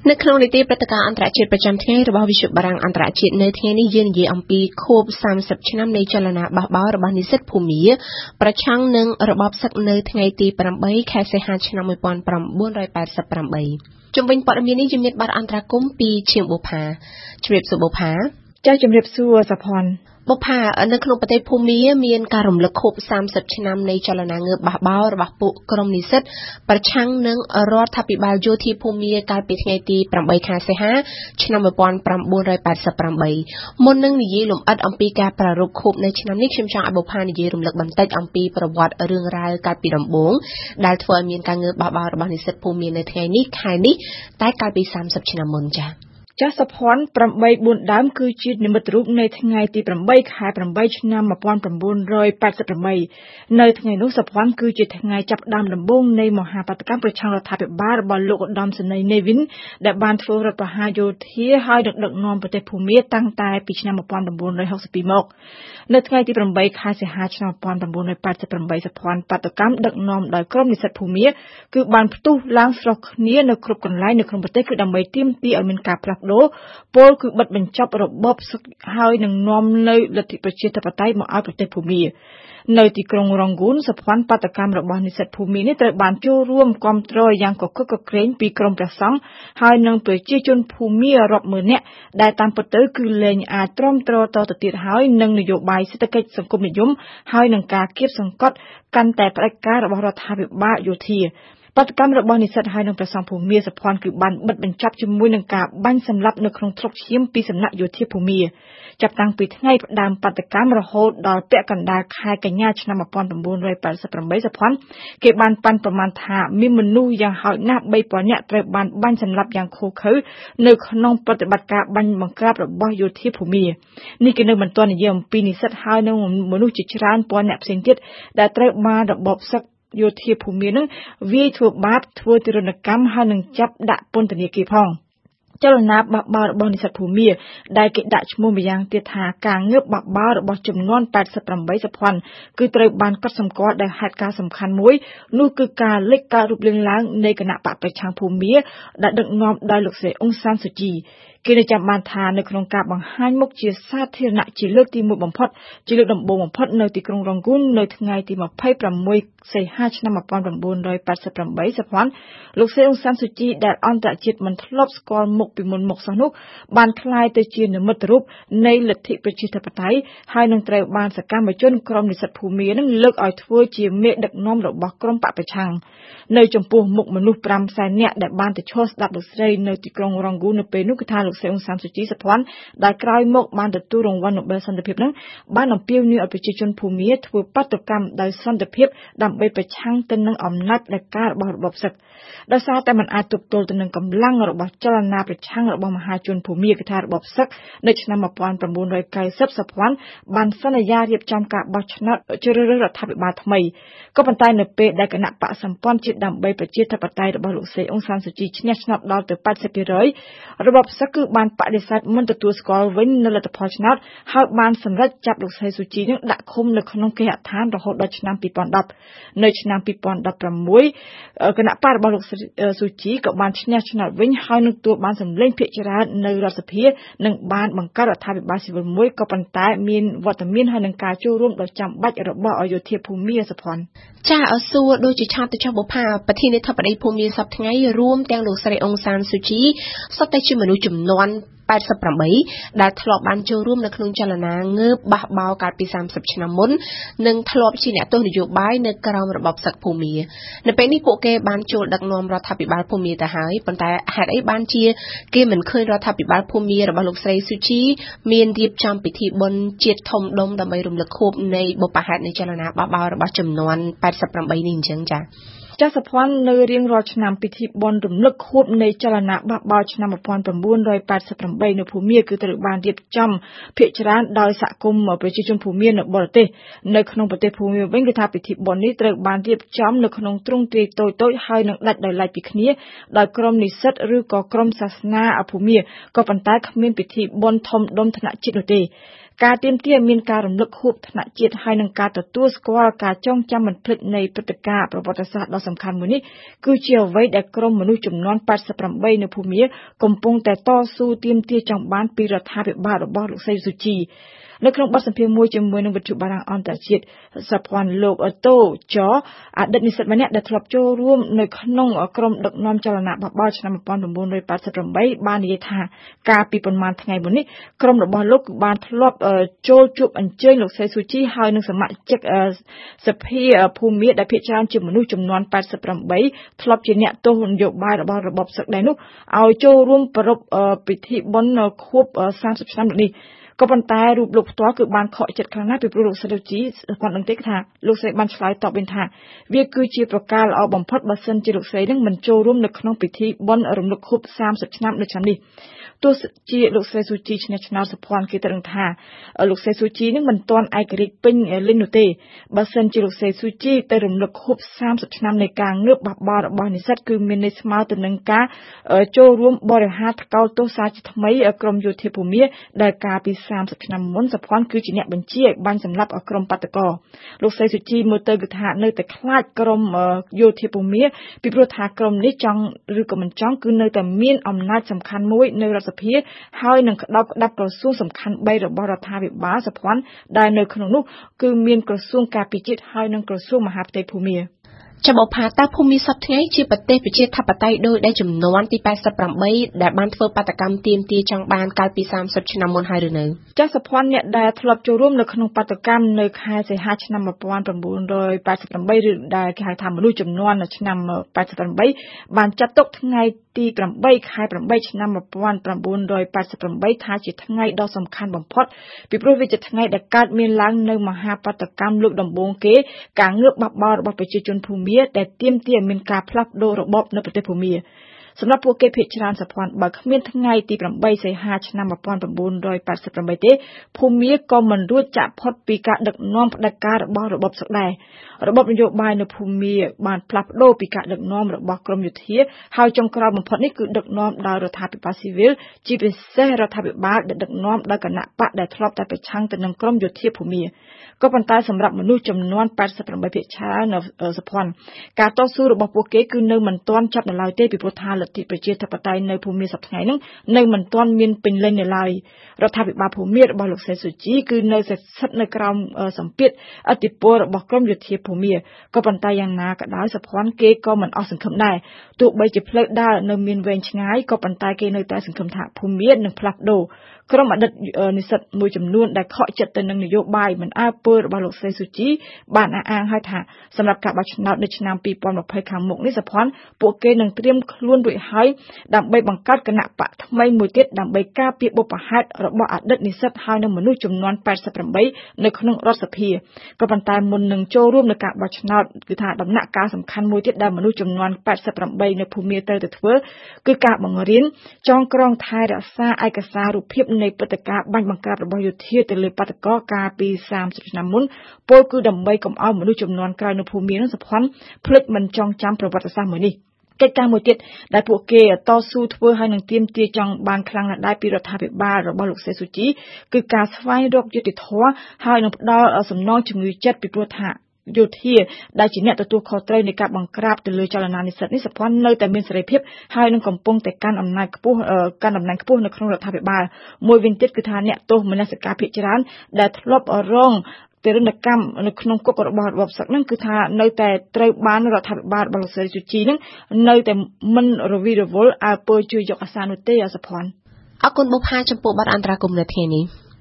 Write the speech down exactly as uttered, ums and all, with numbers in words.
នៅក្នុងនីតិព្រឹត្តិការណ៍អន្តរជាតិប្រចាំថ្ងៃរបស់វិទ្យុបារាំងអន្តរជាតិនៅថ្ងៃនេះយើងនិយាយអំពីខួបសាមសិបឆ្នាំនៃចលនាបះបោររបស់និស្សិតភូមាប្រឆាំងនឹងរបបសឹកនៅថ្ងៃទី8ខែសីហាឆ្នាំmột nghìn chín trăm tám mươi támជំវិញព័ត៌មាននេះយើងមានបទអន្តរកម្មពីឈៀងបុផាជំរាបសួរបុផាចាជំរាបសួរសុផាន់បុផានៅក្នុងប្រទេសភូមាមានការរំលឹកខួបសាមសិបឆ្នាំនៃចលនាងើបបះបោររបស់ពួកក្រុមនិស្សិតប្រឆាំងនឹងរដ្ឋាភិបាលយោធាភូមាកាលពីថ្ងៃទី8ខែសីហាឆ្នាំmột nghìn chín trăm tám mươi támមុននឹងនិយាយលម្អិតអំពីការប្រារព្ធខួបនៅឆ្នាំនេះខ្ញុំចង់ឲ្យបុផានិយាយរំលឹកបន្តិចអំពីប្រវត្តិរឿងរ៉ាវកាលពីដំបូងដែលធ្វើឲ្យមានការងើបបះបោររបស់និស្សិតភូមានៅថ្ងៃនេះខែនេះតែកាលពីសាមសិបឆ្នាំមុនចា៎ចាស់សុផាន់ប្រាំបីបួនដើមគឺជានិមិត្តរូបនៃថ្ងៃទី8ខែ8ឆ្នាំmột nghìn chín trăm tám mươi támនៅថ្ងៃនោះសុផាន់គឺជាថ្ងៃចាប់ផ្ដើមដំបូងនៃមហាបាតុកម្មប្រឆាំងរដ្ឋាភិបាលរបស់លោកឧត្តមសេនីយ៍ណេវិនដែលបានធ្វើរដ្ឋប្រហារយោធាហើយដឹកនាំប្រទេសភូមាតាំងតែពីឆ្នាំmột nghìn chín trăm sáu mươi haiមកនៅថ្ងៃទី8ខែសីហាឆ្នាំmột nghìn chín trăm tám mươi támសុផាន់បាតុកម្មដឹកនាំដោយក្រុមនិស្សិតភូមាគឺបានផ្ទុះឡើងស្រុះគ្នានៅគ្រប់កន្លែងនៅក្នុងប្រទេសគឺដើម្បីទាមទារឲ្យមានការផ្លាស់ប្ដូរពលគឺបិទបញ្ចប់របបសឹកហើយនឹងនាំនៅលទ្ធិប្រជាធិបតេយ្យមកឲ្យប្រទេសភូមានៅទីក្រុងរងហ្គូនសុផាន់បាតុកម្មរបស់និស្សិតភូមានេះត្រូវបានចូលរួមគាំទ្រយ៉ាងកកកក្រែងពីក្រុមព្រះសង្ឃហើយនឹងប្រជាជនភូមារាប់ម៉ឺននាក់ដែលតាមពិតទៅគឺលែងអាចទ្រាំទ្រតទៅទៀតហើយនឹងនយោបាយសេដ្ឋកិច្ចសង្គមនិយមហើយនឹងការគៀបសង្កត់កាន់តែផ្ដាច់ការរបស់រដ្ឋាភិបាលយោធាបាតុកម្មរបស់និស្សិតហើយនឹងព្រះសង្ឃភូមាសុផាន់គឺបានបិទបញ្ចប់ជាមួយនឹងការបាញ់សម្លាប់នៅក្នុងទ្រុកឈាមពីសំណាក់យោធាភូមាចាប់តាំងពីថ្ងៃផ្ដើមបាតុកម្មរហូតដល់ពាក់កណ្ដាលខែកញ្ញាឆ្នាំmột nghìn chín trăm tám mươi támសុផាន់គេបានប៉ាន់ប្រមាណថាមានមនុស្សយ៉ាងហោចណាស់បីពាន់នាក់ត្រូវបានបាញ់សម្លាប់យ៉ាងឃោរឃៅនៅក្នុងប្រតិបត្តិការបាញ់បង្ក្រាបរបស់យោធាភូមានេះគឺនៅមិនទាន់និយាយអំពីនិស្សិតហើយនឹងមនុស្សជាច្រើនពាន់នាក់ផ្សេងទៀតដែលត្រូវបានរបបសឹកយោធាភូមានឹងវាយធ្វើបាបធ្វើទរណកម្មហើយនឹងចាប់ដាក់ពន្ធនាគារផងចលនាបះបោររបស់និស្សិតភូមាដែលគេដាក់ឈ្មោះម្យ៉ាងទៀតថាការងើបបះបោររបស់ចំនួន八十八សុផាន់គឺត្រូវបានកត់សម្គាល់ដោយហេតុការណ៍សំខាន់មួយនោះគឺការលេចការរូបរាងឡើងនៃគណៈបកប្រឆាំងភូមាដែលដឹកនាំដោយលោកស្រីអ៊ុងសានស៊ូជីគេនៅចាំបានថានៅក្នុងការបង្ហាញមុខជាសាធារណៈជាលើកទីមួយបំផុតជាលើកដំបូងបំផុតនៅទីក្រុងរងហ្គូននៅថ្ងៃទី26សីហាឆ្នាំmột nghìn chín trăm tám mươi támសុផាន់លោកស្រីអ៊ុងសានស៊ូជីដែលអន្តរជាតិមិនធ្លាប់ស្គាល់មុខពីមុនមកសោះនោះបានក្លាយទៅជានិមិត្តរូបនៃលទ្ធិប្រជាធិបតេយ្យហើយនឹងត្រូវបានសកម្មជនក្រុមនិស្សិតភូមានឹងលើកឲ្យធ្វើជាមេដឹកនាំរបស់ក្រុមបកប្រឆាំងនៅចំពោះមុខមនុស្ស5សែននាក់ដែលបានទៅឈរស្ដាប់លោកស្រីនៅទីក្រុងរងហ្គូននៅពេលនោះគឺថាលោកស្រីអ៊ុងសានស៊ូជីសុផាន់ដែលក្រោយមកបានទទួលរង្វាន់ Nobel សន្តិភាពនឹងបានអំពាវនាវឲ្យប្រជាជនភូមាធ្វើបាតុកម្មដោយសន្តិភាពដើម្បីប្រឆាំងទៅនឹងអំណាចផ្ដាច់ការរបស់របបសឹកដោយសារតែมันអាចទប់ទល់ទៅនឹងកម្លាំងរបស់ចលនាប្រឆាំងរបស់មហាជនភូមាគឺថារបបសឹកនៅឆ្នាំmột nghìn chín trăm chín mươiសុផាន់បានសន្យារៀបចំការបោះឆ្នោតជ្រើសរើសរដ្ឋាភិបាលថ្មីក៏ប៉ុន្តែនៅពេលដែលគណៈបកសម្ព័ន្ធជាតិដើម្បីប្រជាធិបតេយ្យរបស់លោកស្រីអ៊ុងសានស៊ូជីឈ្នះឆ្នោតដល់ទៅ八十%របបសឹកគឺបានបដិសេធមិនទទួលស្គាល់វិញនៅលទ្ធផលឆ្នោតហើយបានសម្រេចចាប់លោកស្រីស៊ូជីនឹងដាក់ឃុំនៅក្នុងគេហដ្ឋានរហូតដល់ឆ្នាំពីរពាន់ដប់នៅឆ្នាំពីរពាន់ដប់ប្រាំមួយគណៈបករបស់លោកស៊ូជីក៏បានឈ្នះឆ្នោតវិញហើយនឹងទទួលបានសម្លេងភាគច្រើននៅរដ្ឋសភានិងបានបង្កើតរដ្ឋាភិបាលស៊ីវិលមួយក៏ប៉ុន្តែមានវត្តមានហើយនឹងការចូលរួមដ៏ចាំបាច់របស់អយុធភូមាសុផាន់ចាអសួរដូចជាឆាតទៅចុះបុផាប្រធានាធិបតីភូមាសប្តាហ៍ថ្ងៃរួមទាំងលោកស្រីអ៊ុងសានស៊ូជីសុទ្ធតែជាមនុស្សចំនួន八十八ដែលធ្លាប់បានចូលរួមនៅក្នុងចលនាងើបបះបោរកាលពីសាមសិបឆ្នាំមុននិងធ្លាប់ជាអ្នកទស្សនយោបាយនៅក្រោមរបបសឹកភូមានៅពេលនេះពួកគេបានចូលដឹកនាំរដ្ឋាភិបាលភូមាទៅហើយប៉ុន្តែហេតុអីបានជាគេមិនឃើញរដ្ឋាភិបាលភូមារបស់លោកស្រីស៊ូជីមានរៀបចំពិធីបុណ្យជាតិធំដុំដើម្បីរំលឹកខួបនៃបុព្វហេតុនៃចលនាបះបោររបស់ចំនួន八十八នេះអញ្ចឹងចាចាស់សុផាន់នៅរៀងរាល់ឆ្នាំពិធីបុណ្យរំលឹកខួបនៃចលនាបះបោរឆ្នាំmột nghìn chín trăm tám mươi támនៅភូមាគឺត្រូវបានរៀបចំភាគច្រើនដោយសហគមន៍ប្រជាជនភូមានៅបរទេសនៅក្នុងប្រទេសភូមាវិញគឺថាពិធីបុណ្យនេះត្រូវបានរៀបចំនៅក្នុងទ្រង់ទ្រាយតូចៗហើយនឹងដាច់ដោយឡែកពីគ្នាដោយក្រុមនិស្សិតឬក៏ក្រុមសាសនាភូមាក៏ប៉ុន្តែគ្មានពិធីបុណ្យធំដុំថ្នាក់ជាតិនោះទេការទាមទារមានការរំលឹកខួបថ្នាក់ជាតិហើយនឹងការទទួលស្គាល់ការចងចាំមិនភ្លេចនៃព្រឹត្តិការណ៍ប្រវត្តិសាស្ត្រដ៏សំខាន់មួយនេះគឺជាអ្វីដែលក្រុមមនុស្សចំនួនแปดสิบแปดនៅភូមាកំពុងតែតស៊ូទាមទារចង់បានពីរដ្ឋាភិបាលរបស់លោកស្រីស៊ូជីនៅក្នុងបទសម្ភាសន៍មួយជាមួយនឹងវិទ្យុបារាំងអន្តរជាតិសភ័ណ្ឌលោកតូចអតីតនិស្សិតម្នាក់ដែលធ្លាប់ចូលរួមនៅក្នុងក្រុមដឹកនាំចលនាបបោរឆ្នាំmột nghìn chín trăm tám mươi támបាននិយាយថាកាលពីប្រមាណថ្ងៃមុននេះក្រុមរបស់លោកគឺបានធ្លាប់ចូលជួបអញ្ជើញលោកស្រីស៊ូជីហើយនឹងសមាជិកសភាភូមាដែលភាគច្រើនជាមនុស្សចំនួនแปดสิบแปดធ្លាប់ជាអ្នកទោសនយោបាយរបស់របបសឹកដែរនោះឲ្យចូលរួមប្រារព្ធពិធីបុណ្យខួប三十ឆ្នាំនេះក៏ប៉ុន្តែរូបលោកផ្ទាល់គឺបានខកចិត្តខ្លាំងណាស់ពីព្រោះលោកស្រីស៊ូជីគាត់នឹងទេថាលោកស្រីបានឆ្លើយតបវិញថាវាគឺជាប្រការល្អបំផុតបើសិនជាលោកស្រីនឹងមិនចូលរួមនៅក្នុងពិធីបុណ្យរំលឹកខួប三十ឆ្នាំនៅឆ្នាំនេះទោះជាលោកស្រីស៊ូជីឈ្នះឆ្នោតសភ័ណ្ឌគេត្រូវថាលោកស្រីស៊ូជីនឹងមិនទាន់ឯករាជ្យពេញលេញនោះទេបើសិនជាលោកស្រីស៊ូជីទៅរំលឹកខួប三十ឆ្នាំនៃការងើបបបោររបស់និស្សិតគឺមានន័យស្មើទៅនឹងការចូលរួមបរិហារថ្កោលទោសសាជាថ្មីក្រុមយោធាភូមាដែលកាលពី三十ឆ្នាំមុនសភ័ណ្ឌគឺជាអ្នកបញ្ជាឲ្យបាញ់សម្លាប់ក្រុមបាតកោលោកស្រីស៊ូជីមើលទៅគឺថានៅតែខ្លាចក្រុមយោធាភូមាពីព្រោះថាក្រុមនេះចង់ឬក៏មិនចង់គឺនៅតែមានអំណាចសំខាន់មួយនៅរដ្ឋសភាហើយនឹងក្តោបក្តាប់ក្រសួងសំខាន់បីរបស់រដ្ឋាភិបាលសភ័ណ្ឌដែលនៅក្នុងនោះគឺមានក្រសួងការពារជាតិហើយនិងក្រសួងមហាផ្ទៃភូមាចាំបផាតាភូមិសពថ្ងៃជាប្រទេសប្រជាធិបតេយ្យដោយដែលចំនួនទីแปดสิบแปดដែលបានធ្វើបាតកម្មទាមទារចង់បានកាលពី三十ឆ្នាំមុនហើយឬនៅចាស់សភ័ណ្ឌអ្នកដែលធ្លាប់ចូលរួមនៅក្នុងបាតកម្មនៅខែសីហាឆ្នាំmột nghìn chín trăm tám mươi támឬដែលគេហៅថាមនុស្សចំនួនឆ្នាំแปดสิบแปดបានចាត់ទុកថ្ងៃទីแปดខែแปดឆ្នាំmột nghìn chín trăm tám mươiแปดថាជាថ្ងៃដ៏សំខាន់បំផុតពីព្រោះវាជាថ្ងៃដែលកើតមានឡើងនៅមហាបាតកម្មលើកដំបូងគេការងើបបបោររបស់ប្រជាជនភូមាដែលទាមទារមានការផ្លាស់ប្ដូររបបនៅប្រទេសភូមាសម្រាប់ពួកគេភាគច្រើនសភ័ណ្ឌបើគ្មានថ្ងៃទីแปดសីហាឆ្នាំmột nghìn chín trăm tám mươiแปดទេភូមាក៏មិនរួចចាក់ផុតពីការដឹកនាំផ្ដាច់ការរបស់របបសឹកដែររបបនយោបាយនៅភូមាបានផ្លាស់ប្ដូរពីការដឹកនាំរបស់ក្រមយោធាហើយចុងក្រោយបំផុតនេះគឺដឹកនាំដោយរដ្ឋាភិបាលស៊ីវិលជាពិសេសរដ្ឋាភិបាលដែលដឹកនាំដោយគណៈបកដែលធ្លាប់តែប្រឆាំងទៅនឹងក្រមយោធាភូមាក៏ប៉ុន្តែសម្រាប់មនុស្សចំនួនแปดสิบแปดភាគច្រើននៅសភ័ណ្ឌការតស៊ូរបស់ពួកគេគឺនៅមិនទាន់ចប់នៅឡើយទេពីព្រោះថាលទ្ធិប្រជាធិបតេយ្យនៅភូមាសប្តាហ៍ថ្ងៃនេះនៅមិនទាន់មានពេញលេញនៅឡើយរដ្ឋាភិបាលភូមារបស់លោកស្រីស៊ូជីគឺនៅស្ថិតនៅក្រោមសម្ពាធឥទ្ធិពលរបស់ក្រមយោធាភូមាក៏ប៉ុន្តែយ៉ាងណាក៏ដោយសភ័ណ្ឌគេក៏មិនអស់សង្ឃឹមដែរទោះបីជាផ្លូវដើរនៅមានវែងឆ្ងាយក៏ប៉ុន្តែគេនៅតែសង្ឃឹមថាភូមានឹងផ្លាស់ប្ដូរក្រុមអតីតនិស្សិតមួយចំនួនដែលខកចិត្តទៅនឹងនយោបាយមិនអើពើរបស់លោកស្រីស៊ូជីបានអះអាងឲ្យថាសម្រាប់ការបោះឆ្នោតនៅឆ្នាំ二零二零ខាងមុខនេះសភ័ណ្ឌពួកគេនឹងត្រៀមខ្លួនរួចហើយដើម្បីបង្កើតគណៈបកថ្មីមួយទៀតដើម្បីការពារបុព្វហេតុរបស់អតីតនិស្សិតហើយនឹងមនុស្សចំនួនแปดสิบแปดនៅក្នុងរដ្ឋសភាក៏ប៉ុន្តែមុននឹងចូលរួមនៅការបោះឆ្នោតគឺថាដំណាក់កាលសំខាន់មួយទៀតដែលមនុស្សចំនួនแปดสิบแปดនៅភូមាត្រូវតែធ្វើគឺការបង្រៀនចងក្រងថែរក្សាឯកសាររូបភាពនៃព្រឹត្តិការណ៍បាញ់បង្ក្រាបរបស់យោធាទៅលើបាតកោកាលពី三十ឆ្នាំមុនពលគឺដើម្បីកុំឲ្យមនុស្សចំនួនក្រោយនៅភូមានឹងសភ័ណ្ឌភ្លេចមិនចងចាំប្រវត្តិសាស្ត្រមួយនេះកិច្ចការមួយទៀតដែលពួកគេតស៊ូធ្វើឲ្យនឹងទាមទារចង់បានខ្លាំងណាស់ដែរពីរដ្ឋាភិបាលរបស់លោកស្រីស៊ូជីគឺការស្វែងរកយុត្តិធម៌ហើយនឹងផ្ដល់សំណងជំងឺចិត្តពីព្រោះថាយោធាដែលជាអ្នកទទួលខុសត្រូវនៃការបង្ក្រាបទៅលើចលនានិស្សិតនេះសភ័ណ្ឌនៅតែមានសេរីភាពហើយនឹងកំពុងតែកាន់អំណាចខ្ពស់កាន់តំណែងខ្ពស់នៅក្នុងរដ្ឋាភិបាលមួយវិញទៀតគឺថាអ្នកទោសមនសិការភាគច្រើនដែលធ្លាប់រងទរណកម្មនៅក្នុងគុករបស់របបសឹកហ្នឹងគឺថានៅតែត្រូវបានរដ្ឋាភិបាលរបស់លោកស្រីស៊ូជីហ្នឹងនៅតែមិនរវីរវល់អើពើជួយយកអាសានោះទេសភ័ណ្ឌអរគុណបុប្ផាចំពោះបទអន្តរាគមន៍នៅថ្ងៃនេះ